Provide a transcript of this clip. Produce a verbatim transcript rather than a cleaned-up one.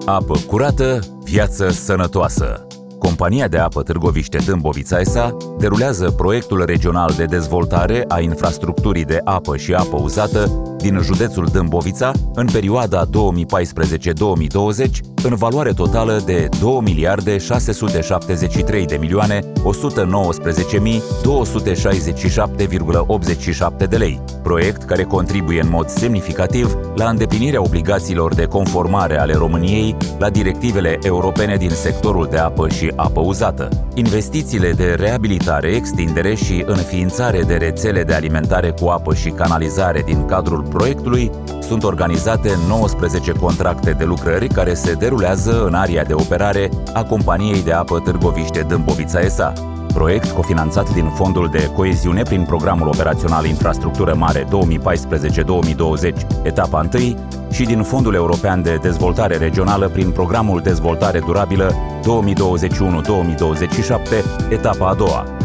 Apă curată, viață sănătoasă. Compania de apă Târgoviște-Dâmbovița S A derulează proiectul regional de dezvoltare a infrastructurii de apă și apă uzată din județul Dâmbovița în perioada două mii paisprezece două mii douăzeci în valoare totală de două miliarde șase sute șaptezeci și trei de milioane o sută nouăsprezece mii două sute șaizeci și șapte virgulă optzeci și șapte de lei, proiect care contribuie în mod semnificativ la îndeplinirea obligațiilor de conformare ale României la directivele europene din sectorul de apă și apă uzată. Investițiile de reabilitare, extindere și înființare de rețele de alimentare cu apă și canalizare din cadrul proiectului sunt organizate în nouăsprezece contracte de lucrări care se derulează în area de operare a Companiei de apă Târgoviște-Dâmbovița S A. Proiect cofinanțat din Fondul de Coeziune prin Programul Operațional Infrastructură Mare două mii paisprezece două mii douăzeci, etapa unu, și din Fondul European de Dezvoltare Regională prin Programul Dezvoltare Durabilă două mii douăzeci și unu două mii douăzeci și șapte, etapa a doua.